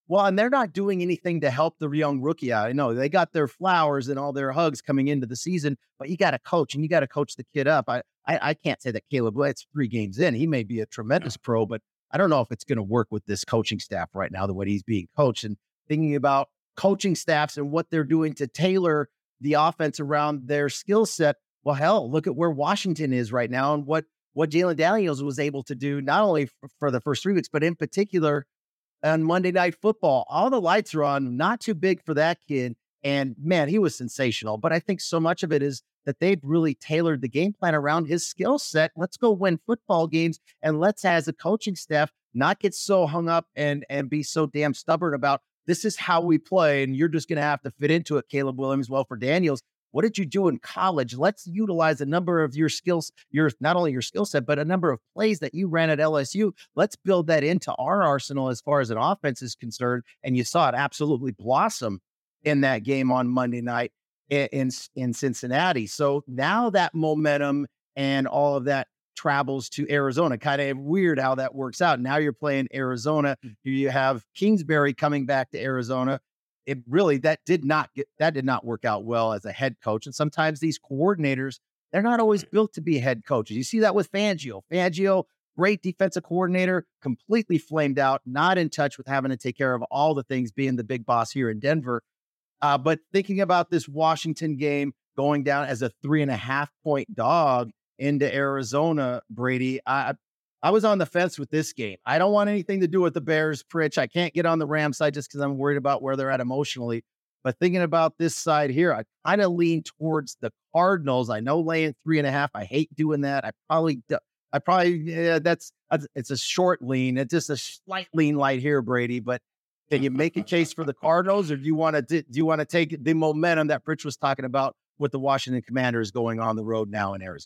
[SPEAKER 10] Well, and they're not doing anything to help the young rookie out. I know they got their flowers and all their hugs coming into the season, but you got to coach and you got to coach the kid up. I, I I can't say that Caleb, well, it's three games in. He may be a tremendous pro, but I don't know if it's going to work with this coaching staff right now, the way he's being coached. And thinking about coaching staffs and what they're doing to tailor the offense around their skill set. Well, hell, look at where Washington is right now and what, what Jalen Daniels was able to do, not only for, for the first three weeks, but in particular on Monday Night Football. All the lights are on, not too big for that kid. And man, he was sensational. But I think so much of it is that they've really tailored the game plan around his skill set. Let's go win football games. And let's, as a coaching staff, not get so hung up and, and be so damn stubborn about this is how we play. And you're just going to have to fit into it, Caleb Williams. Well, for Daniels, what did you do in college? Let's utilize a number of your skills, your not only your skill set, but a number of plays that you ran at L S U. Let's build that into our arsenal as far as an offense is concerned. And you saw it absolutely blossom in that game on Monday night in, in, in Cincinnati. So now that momentum and all of that travels to Arizona. Kind of weird how that works out. Now you're playing Arizona. You have Kingsbury coming back to Arizona. It really, that did not get, that did not work out well as a head coach. And sometimes these coordinators, they're not always built to be head coaches. You see that with Fangio. Fangio, great defensive coordinator, completely flamed out, not in touch with having to take care of all the things, being the big boss here in Denver. Uh, but thinking about this Washington game going down as a three and a half point dog into Arizona, Brady, I, I was on the fence with this game. I don't want anything to do with the Bears, Pritch. I can't get on the Rams side just because I'm worried about where they're at emotionally. But thinking about this side here, I kind of lean towards the Cardinals. I know laying three and a half. I hate doing that. I probably, I probably, yeah, that's, it's a short lean. It's just a slight lean light here, Brady. But can you make a case for the Cardinals, or do you want to, do you want to take the momentum that Pritch was talking about with the Washington Commanders going on the road now in Arizona?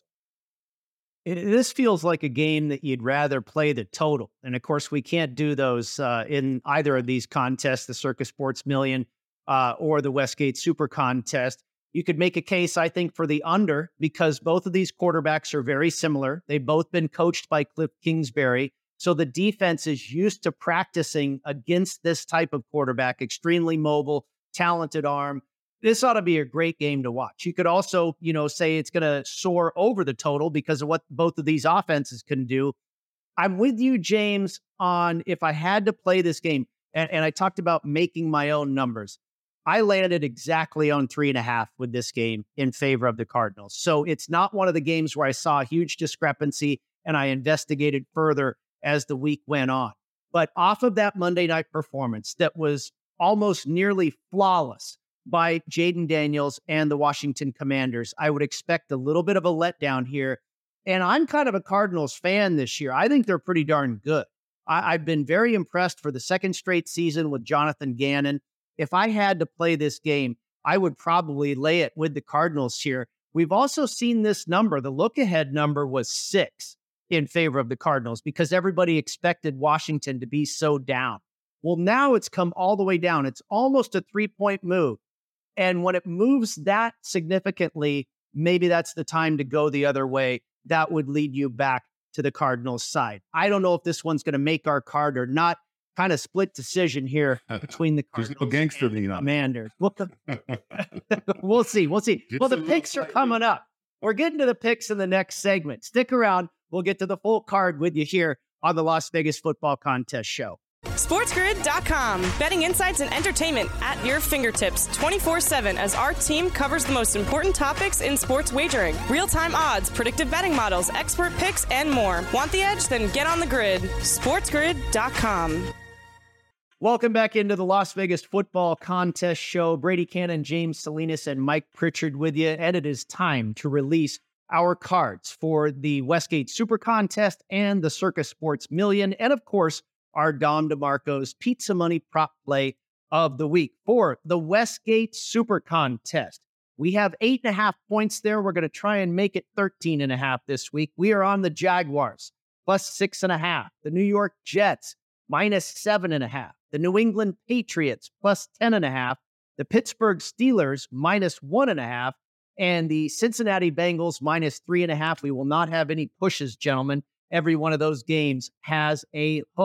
[SPEAKER 9] This feels like a game that you'd rather play the total. And of course, we can't do those uh, in either of these contests, the Circa Sports Million uh, or the Westgate Super Contest. You could make a case, I think, for the under, because both of these quarterbacks are very similar. They've both been coached by Cliff Kingsbury. So the defense is used to practicing against this type of quarterback, extremely mobile, talented arm. This ought to be a great game to watch. You could also, you know, say it's going to soar over the total because of what both of these offenses can do. I'm with you, James, on if I had to play this game, and, and I talked about making my own numbers. I landed exactly on three and a half with this game in favor of the Cardinals. So it's not one of the games where I saw a huge discrepancy and I investigated further as the week went on. But off of that Monday night performance that was almost nearly flawless by Jayden Daniels and the Washington Commanders, I would expect a little bit of a letdown here. And I'm kind of a Cardinals fan this year. I think they're pretty darn good. I- I've been very impressed for the second straight season with Jonathan Gannon. If I had to play this game, I would probably lay it with the Cardinals here. We've also seen this number. The look-ahead number was six in favor of the Cardinals because everybody expected Washington to be so down. Well, now it's come all the way down. It's almost a three-point move. And when it moves that significantly, maybe that's the time to go the other way. That would lead you back to the Cardinals side. I don't know if this one's going to make our card or not. Kind of split decision here between the Cardinals
[SPEAKER 4] no gangster
[SPEAKER 9] and the
[SPEAKER 4] on.
[SPEAKER 9] Commanders. We'll, we'll see. We'll see. Well, the picks are coming up. We're getting to the picks in the next segment. Stick around. We'll get to the full card with you here on the Las Vegas Football Contest Show.
[SPEAKER 2] SportsGrid dot com. Betting insights and entertainment at your fingertips twenty-four seven as our team covers the most important topics in sports wagering. Real-time odds, predictive betting models, expert picks, and more. Want the edge? Then get on the grid. SportsGrid dot com.
[SPEAKER 9] Welcome back into the Las Vegas Football Contest Show. Brady Cannon, James Salinas, and Mike Pritchard with you. And it is time to release our cards for the Westgate Super Contest and the Circa Sports Million. And of course, our Dom DeMarco's Pizza Money prop play of the week for the Westgate Super Contest. We have eight and a half points there. We're going to try and make it thirteen and a half this week. We are on the Jaguars, plus six and a half. The New York Jets, minus seven and a half. The New England Patriots, plus ten and a half. The Pittsburgh Steelers, minus one and a half. And the Cincinnati Bengals, minus three and a half. We will not have any pushes, gentlemen. Every one of those games has a hook.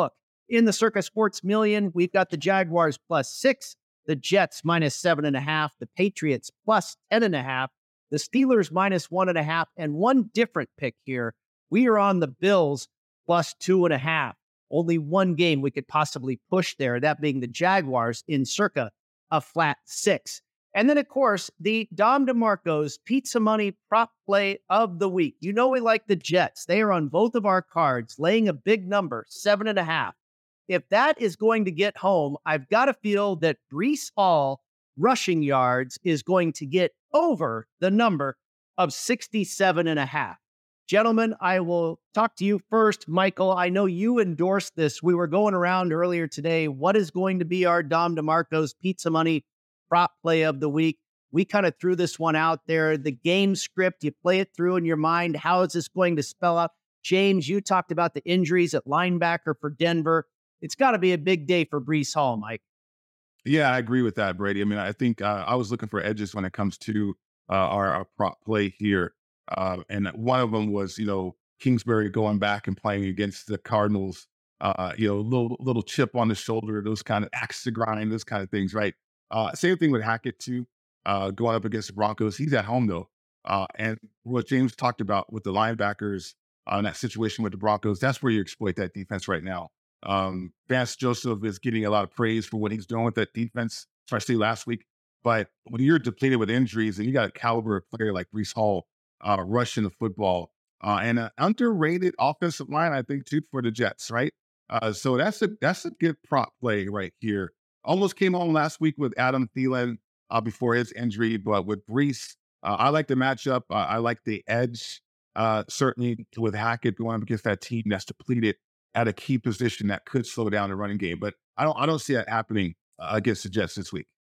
[SPEAKER 9] In the Circa Sports Million, we've got the Jaguars plus six, the Jets minus seven and a half, the Patriots plus ten and a half, the Steelers minus one and a half, and one different pick here. We are on the Bills plus two and a half. Only one game we could possibly push there, that being the Jaguars in Circa, a flat six. And then, of course, the Dom DeMarco's Pizza Money prop play of the week. You know we like the Jets. They are on both of our cards, laying a big number, seven and a half. If that is going to get home, I've got to feel that Breece Hall rushing yards is going to get over the number of sixty-seven and a half. Gentlemen, I will talk to you first. Michael, I know you endorsed this. We were going around earlier today. What is going to be our Dom DeMarco's Pizza Money prop play of the week? We kind of threw this one out there. The game script, you play it through in your mind. How is this going to spell out? James, you talked about the injuries at linebacker for Denver. It's got to be a big day for Breece Hall, Mike.
[SPEAKER 4] Yeah, I agree with that, Brady. I mean, I think uh, I was looking for edges when it comes to uh, our, our prop play here. Uh, and one of them was, you know, Kingsbury going back and playing against the Cardinals, uh, you know, little little chip on the shoulder, those kind of axe to grind, those kind of things, right? Uh, same thing with Hackett, too, uh, going up against the Broncos. He's at home, though. Uh, and what James talked about with the linebackers uh, in that situation with the Broncos, that's where you exploit that defense right now. Um, Vance Joseph is getting a lot of praise for what he's doing with that defense, especially last week. But when you're depleted with injuries and you got a caliber player like Breece Hall, Uh, rushing the football, uh, and an underrated offensive line, I think, too, for the Jets, right? Uh, so that's a that's a good prop play right here. Almost came home last week with Adam Thielen uh, before his injury, but with Breece, uh, I like the matchup. Uh, I like the edge, uh, certainly with Hackett going up against that team that's depleted at a key position that could slow down the running game. But I don't I don't see that happening uh, against the Jets this week.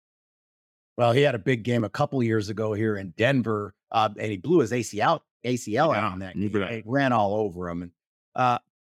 [SPEAKER 10] Well, he had a big game a couple years ago here in Denver, uh, and he blew his A C L, A C L
[SPEAKER 4] yeah,
[SPEAKER 10] out in that game. It ran all over him. And uh,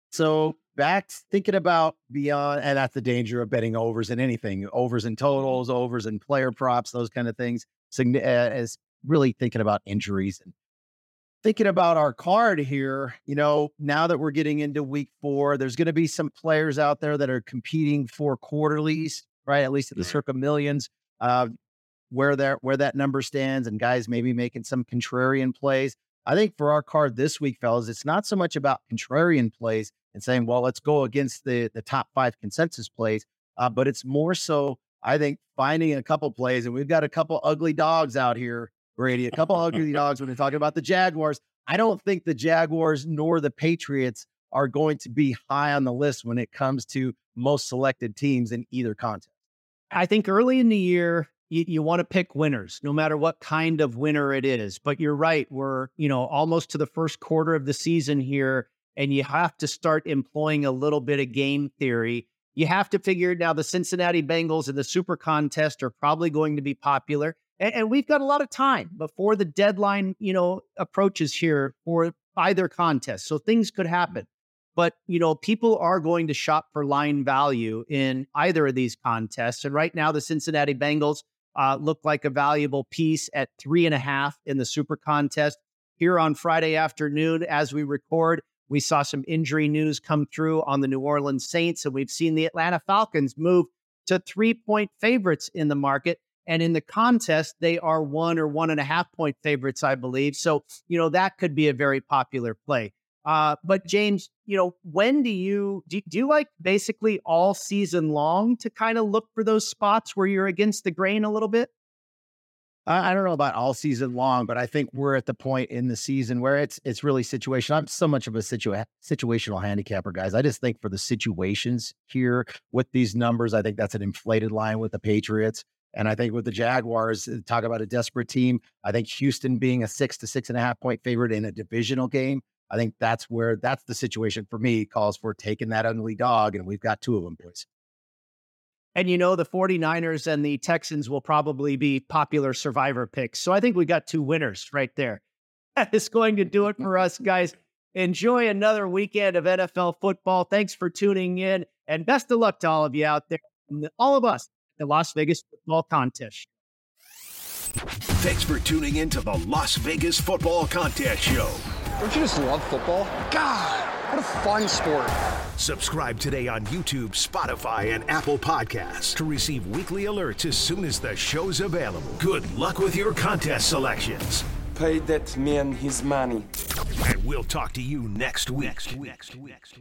[SPEAKER 10] so back thinking about beyond, and that's the danger of betting overs and anything, overs and totals, overs and player props, those kind of things, uh, is really thinking about injuries and thinking about our card here. You know, now that we're getting into week four, there's going to be some players out there that are competing for quarterlies, right? At least at the Circa Millions. Uh, where that where that number stands, and guys maybe making some contrarian plays. I think for our card this week, fellas, it's not so much about contrarian plays and saying, well, let's go against the the top five consensus plays, uh, but it's more so, I think, finding a couple plays, and we've got a couple ugly dogs out here, Brady, a couple ugly dogs when we're talking about the Jaguars. I don't think the Jaguars nor the Patriots are going to be high on the list when it comes to most selected teams in either contest.
[SPEAKER 9] I think early in the year, You, you want to pick winners, no matter what kind of winner it is. But you're right. We're, you know, almost to the first quarter of the season here, and you have to start employing a little bit of game theory. You have to figure now the Cincinnati Bengals and the Super Contest are probably going to be popular. And, and we've got a lot of time before the deadline, you know, approaches here for either contest. So things could happen. But, you know, people are going to shop for line value in either of these contests. And right now, the Cincinnati Bengals Uh, looked like a valuable piece at three and a half in the Super Contest. Here on Friday afternoon, as we record, we saw some injury news come through on the New Orleans Saints, and we've seen the Atlanta Falcons move to three-point favorites in the market. And in the contest, they are one or one and a half point favorites, I believe. So, you know, that could be a very popular play. Uh, but James, you know, when do you, do, do you like basically all season long to kind of look for those spots where you're against the grain a little bit?
[SPEAKER 10] I, I don't know about all season long, but I think we're at the point in the season where it's, it's really situational. I'm so much of a situa- situational handicapper, guys. I just think for the situations here with these numbers, I think that's an inflated line with the Patriots. And I think with the Jaguars, talk about a desperate team. I think Houston being a six to six and a half point favorite in a divisional game, I think that's where that's the situation for me calls for taking that ugly dog. And we've got two of them, boys.
[SPEAKER 9] And, you know, the 49ers and the Texans will probably be popular survivor picks. So I think we got two winners right there. That is going to do it for us, guys. Enjoy another weekend of N F L football. Thanks for tuning in, and best of luck to all of you out there. And all of us at the Las Vegas Football Contest.
[SPEAKER 5] Thanks for tuning in to the Las Vegas Football Contest Show.
[SPEAKER 6] Don't you just love football? God, what a fun sport.
[SPEAKER 5] Subscribe today on YouTube, Spotify, and Apple Podcasts to receive weekly alerts as soon as the show's available. Good luck with your contest selections.
[SPEAKER 11] Pay that man his money.
[SPEAKER 5] And we'll talk to you next week. Next week. Next week.